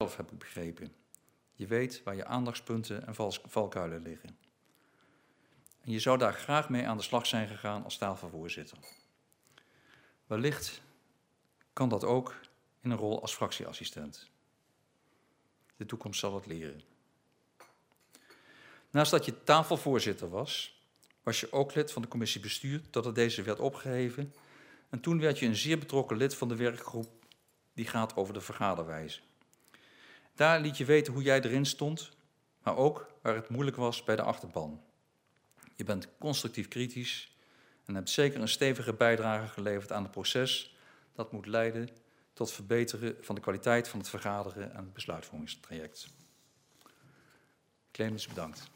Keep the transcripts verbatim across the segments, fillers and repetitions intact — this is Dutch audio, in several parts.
zelf, heb ik begrepen. Je weet waar je aandachtspunten en valkuilen liggen. En je zou daar graag mee aan de slag zijn gegaan als tafelvoorzitter. Wellicht kan dat ook in een rol als fractieassistent. De toekomst zal het leren. Naast dat je tafelvoorzitter was, was je ook lid van de commissie bestuur totdat deze werd opgeheven. En toen werd je een zeer betrokken lid van de werkgroep die gaat over de vergaderwijze. Daar liet je weten hoe jij erin stond, maar ook waar het moeilijk was bij de achterban. Je bent constructief kritisch en hebt zeker een stevige bijdrage geleverd aan het proces dat moet leiden tot verbeteren van de kwaliteit van het vergaderen en het besluitvormingstraject. Clemens, bedankt.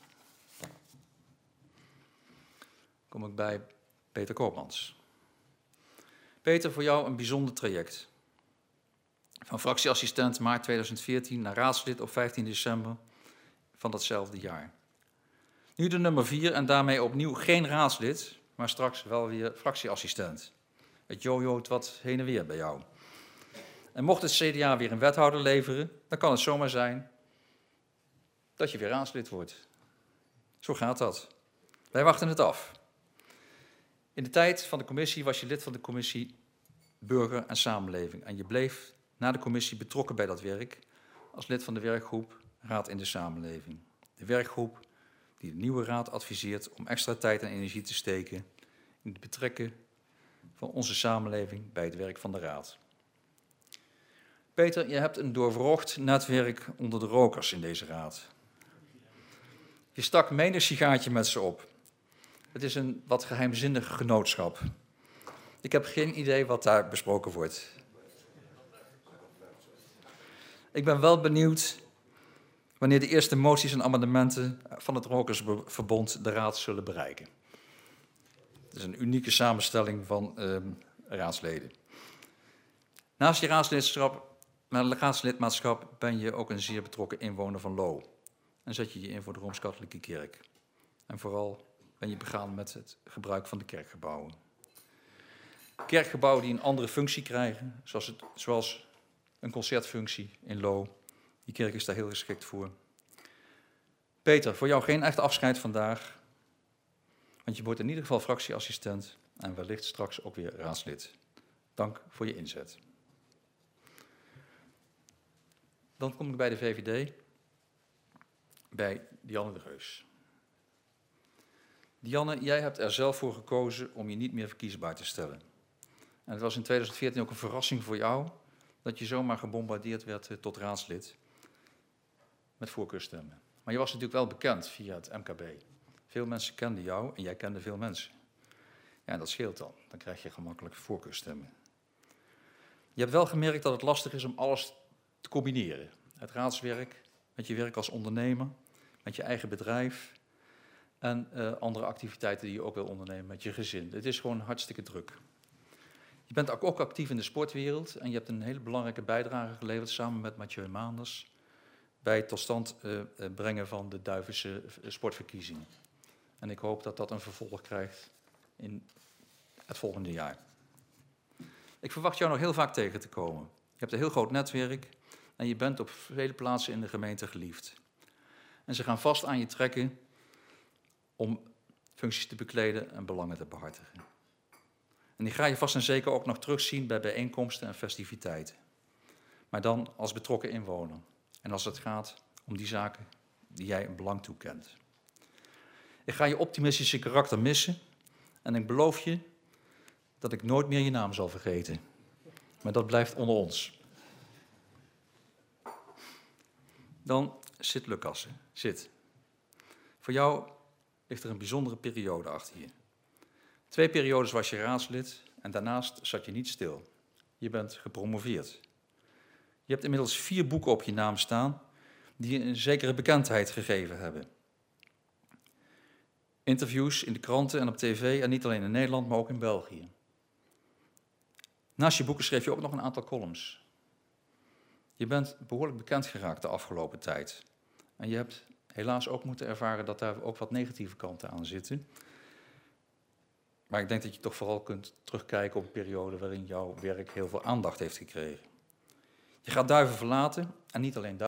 Dan kom ik bij Peter Koopmans. Peter, voor jou een bijzonder traject. Van fractieassistent maart tweeduizend veertien naar raadslid op vijftien december van datzelfde jaar. Nu de nummer vier en daarmee opnieuw geen raadslid, maar straks wel weer fractieassistent. Het jojoot wat heen en weer bij jou. En mocht het C D A weer een wethouder leveren, dan kan het zomaar zijn dat je weer raadslid wordt. Zo gaat dat. Wij wachten het af. In de tijd van de commissie was je lid van de commissie Burger en Samenleving. En je bleef na de commissie betrokken bij dat werk als lid van de werkgroep Raad in de Samenleving. De werkgroep die de nieuwe raad adviseert om extra tijd en energie te steken in het betrekken van onze samenleving bij het werk van de raad. Peter, je hebt een doorwrocht netwerk onder de rokers in deze raad. Je stak menig sigaartje met ze op. Het is een wat geheimzinnig genootschap. Ik heb geen idee wat daar besproken wordt. Ik ben wel benieuwd wanneer de eerste moties en amendementen van het Rokersverbond de raad zullen bereiken. Het is een unieke samenstelling van uh, raadsleden. Naast je raadslidmaatschap, raadslidmaatschap ben je ook een zeer betrokken inwoner van Loo. En zet je je in voor de Rooms-Katholieke Kerk. En vooral ben je begaan met het gebruik van de kerkgebouwen. Kerkgebouwen die een andere functie krijgen, zoals, het, zoals een concertfunctie in Loo. Die kerk is daar heel geschikt voor. Peter, voor jou geen echt afscheid vandaag, want je wordt in ieder geval fractieassistent en wellicht straks ook weer raadslid. Dank voor je inzet. Dan kom ik bij de V V D, bij Dianne de Geus. Dianne, jij hebt er zelf voor gekozen om je niet meer verkiesbaar te stellen. En het was in tweeduizend veertien ook een verrassing voor jou dat je zomaar gebombardeerd werd tot raadslid met voorkeurstemmen. Maar je was natuurlijk wel bekend via het M K B. Veel mensen kenden jou en jij kende veel mensen. Ja, en dat scheelt dan. Dan krijg je gemakkelijk voorkeurstemmen. Je hebt wel gemerkt dat het lastig is om alles te combineren. Het raadswerk met je werk als ondernemer, met je eigen bedrijf en uh, andere activiteiten die je ook wil ondernemen met je gezin. Het is gewoon hartstikke druk. Je bent ook actief in de sportwereld en je hebt een hele belangrijke bijdrage geleverd samen met Mathieu Maanders bij het tot stand uh, brengen van de Duivense sportverkiezingen. En ik hoop dat dat een vervolg krijgt in het volgende jaar. Ik verwacht jou nog heel vaak tegen te komen. Je hebt een heel groot netwerk en je bent op vele plaatsen in de gemeente geliefd. En ze gaan vast aan je trekken om functies te bekleden en belangen te behartigen. En die ga je vast en zeker ook nog terugzien bij bijeenkomsten en festiviteiten. Maar dan als betrokken inwoner. En als het gaat om die zaken die jij een belang toekent. Ik ga je optimistische karakter missen en ik beloof je dat ik nooit meer je naam zal vergeten. Maar dat blijft onder ons. Dan Sid Lucassen. Sid, voor jou ligt er een bijzondere periode achter je. Twee periodes was je raadslid en daarnaast zat je niet stil. Je bent gepromoveerd. Je hebt inmiddels vier boeken op je naam staan die je een zekere bekendheid gegeven hebben. Interviews in de kranten en op tv en niet alleen in Nederland, maar ook in België. Naast je boeken schreef je ook nog een aantal columns. Je bent behoorlijk bekend geraakt de afgelopen tijd. En je hebt helaas ook moeten ervaren dat daar ook wat negatieve kanten aan zitten. Maar ik denk dat je toch vooral kunt terugkijken op een periode waarin jouw werk heel veel aandacht heeft gekregen. Je gaat Duiven verlaten en niet alleen Duiven.